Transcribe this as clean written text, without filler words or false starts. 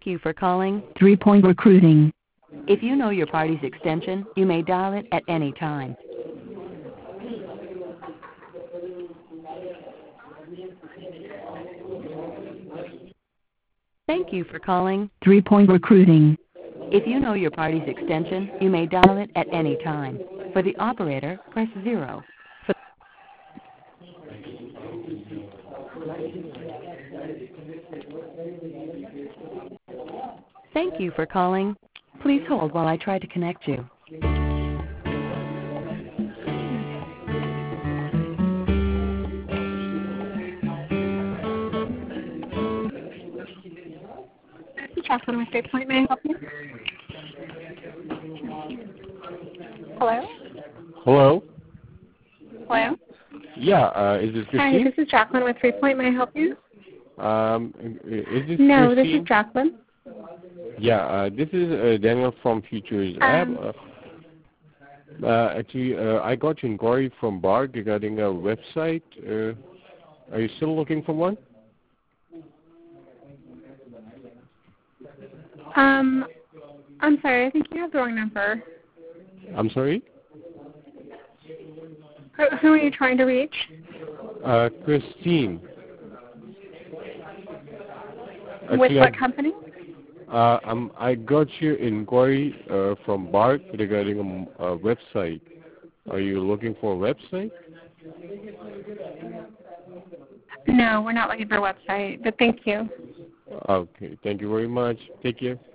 Thank you for calling 3-Point Recruiting. If you know your party's extension, you may dial it at any time. Thank you for calling 3-Point Recruiting. If you know your party's extension, you may dial it at any time. For the operator, press 0. Thank you for calling. Please hold while I try to connect you. Jacqueline with 3-Point. May I help you? Hello? Hello? Hello? Yeah, is this Christine? Hi, this is Jacqueline with 3-Point. May I help you? Is this No, Christine? this is Jacqueline. Yeah, this is Daniel from Futures App. Actually, I got your inquiry from Bart regarding a website. Are you still looking for one? I'm sorry, I think you have the wrong number. I'm sorry? Who are you trying to reach? Christine. With Actually, what company? I got your inquiry from Bart regarding a website. Are you looking for a website? No, we're not looking for a website, but thank you. Okay, thank you very much. Take care.